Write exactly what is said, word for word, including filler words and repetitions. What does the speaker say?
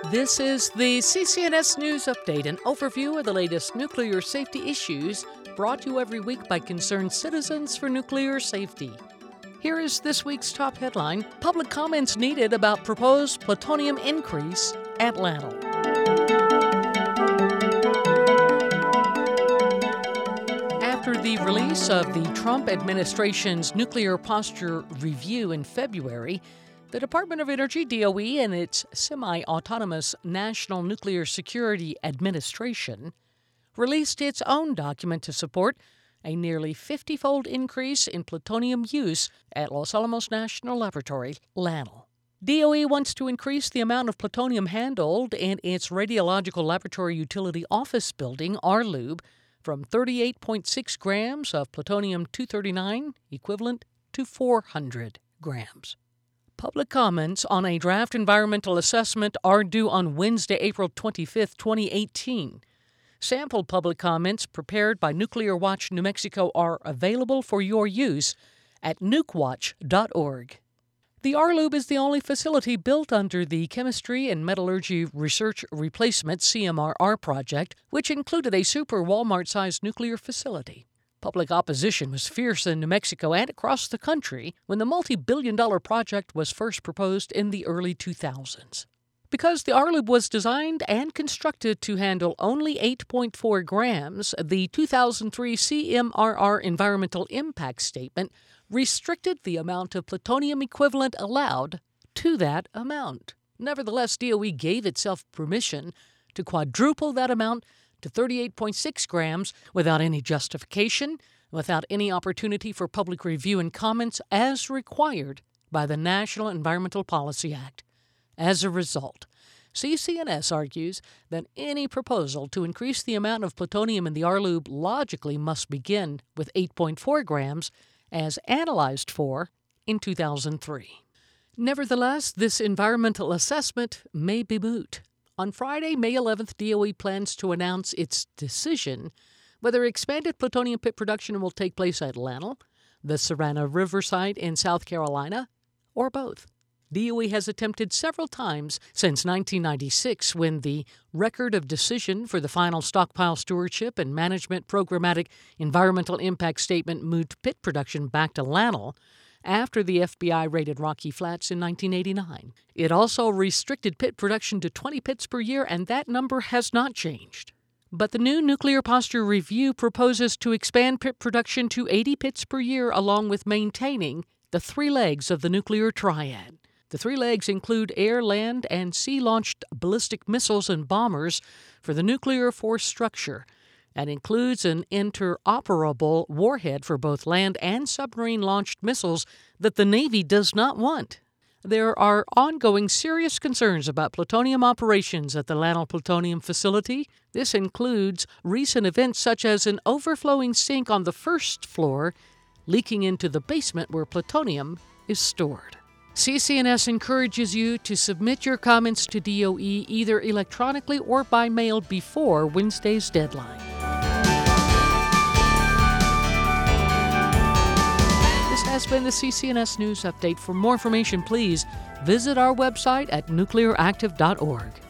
This is the C C N S News Update, an overview of the latest nuclear safety issues brought to you every week by concerned citizens for nuclear safety. Here is this week's top headline: public comments needed about proposed plutonium increase at LANL. After the release of the Trump administration's nuclear posture review in February, the Department of Energy, D O E, and its semi-autonomous National Nuclear Security Administration released its own document to support a nearly fifty-fold increase in plutonium use at Los Alamos National Laboratory, LANL. D O E wants to increase the amount of plutonium handled in its Radiological Laboratory Utility Office Building, R L U B, from thirty-eight point six grams of plutonium two thirty-nine equivalent to four hundred grams. Public comments on a draft environmental assessment are due on Wednesday, April twenty-fifth, twenty eighteen. Sample public comments prepared by Nuclear Watch New Mexico are available for your use at nuke watch dot org. The R L U B is the only facility built under the Chemistry and Metallurgy Research Replacement C M R R project, which included a super Walmart-sized nuclear facility. Public opposition was fierce in New Mexico and across the country when the multi-billion dollar project was first proposed in the early two thousands. Because the R L U B was designed and constructed to handle only eight point four grams, the two thousand three C M R R Environmental Impact Statement restricted the amount of plutonium equivalent allowed to that amount. Nevertheless, D O E gave itself permission to quadruple that amount to thirty-eight point six grams without any justification, without any opportunity for public review and comments as required by the National Environmental Policy Act. As a result, C C N S argues that any proposal to increase the amount of plutonium in the R L U B logically must begin with eight point four grams, as analyzed for in two thousand three. Nevertheless, this environmental assessment may be moot. On Friday, May eleventh, D O E plans to announce its decision whether expanded plutonium pit production will take place at LANL, the Savannah River site in South Carolina, or both. D O E has attempted several times since nineteen ninety-six, when the Record of Decision for the Final Stockpile Stewardship and Management Programmatic Environmental Impact Statement moved pit production back to LANL after the F B I raided Rocky Flats in nineteen eighty-nine. It also restricted pit production to twenty pits per year, and that number has not changed. But the new Nuclear Posture Review proposes to expand pit production to eighty pits per year, along with maintaining the three legs of the nuclear triad. The three legs include air, land, and sea-launched ballistic missiles and bombers for the nuclear force structure, and includes an interoperable warhead for both land and submarine-launched missiles that the Navy does not want. There are ongoing serious concerns about plutonium operations at the LANL Plutonium Facility. This includes recent events such as an overflowing sink on the first floor leaking into the basement where plutonium is stored. C C N S encourages you to submit your comments to D O E either electronically or by mail before Wednesday's deadline. This has been the C C N S News Update. For more information, please visit our website at nuclear active dot org.